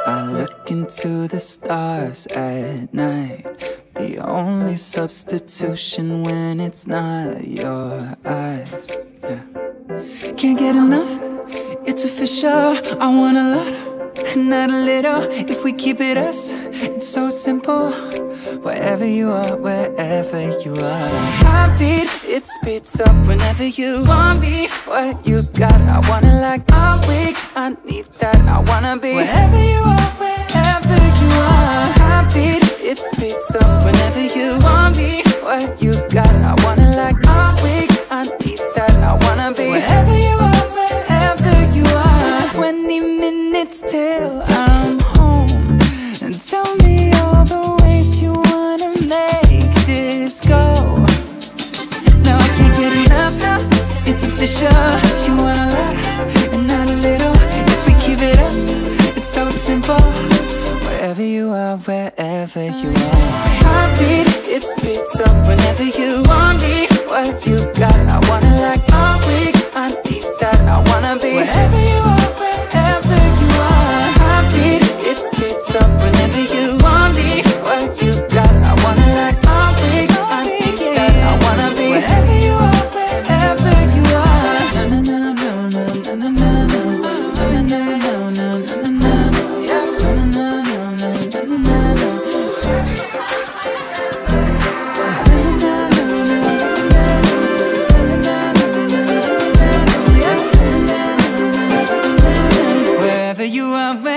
I look into the stars at night. The only substitution when it's not your eyes. Yeah. Can't get enough, it's official. I want a lot, not a little. If we keep it us, it's so simple. Wherever you are, wherever you are. Heartbeat, it speeds up whenever you want me. What you got, I wanna like. I'm weak, I need that, I wanna be. Wherever you are, wherever you are. Heartbeat, it speeds up whenever you want me. What you got, I wanna like. I'm weak, I need that, I wanna be. Wherever you are, wherever you are. 20 minutes till I'm home. And tell me all the ways you wanna make this go. Now I can't get enough now, it's official. You want a lot and not a little. If we keep it us, it's so simple. Wherever you are, wherever you are. Heartbeat, it speeds up whenever you want me. What you got, I wanna like. I'm weak, I need that, I wanna be. Wherever you are, wherever you are. Heartbeat, it speeds up whenever you want me. What you got, I wanna like. I'm weak, I need that, I wanna be. Wherever you are, wherever you are. Na na na na na na na na na na na na na na. Yeah, na na na na na na na na. Wherever you are.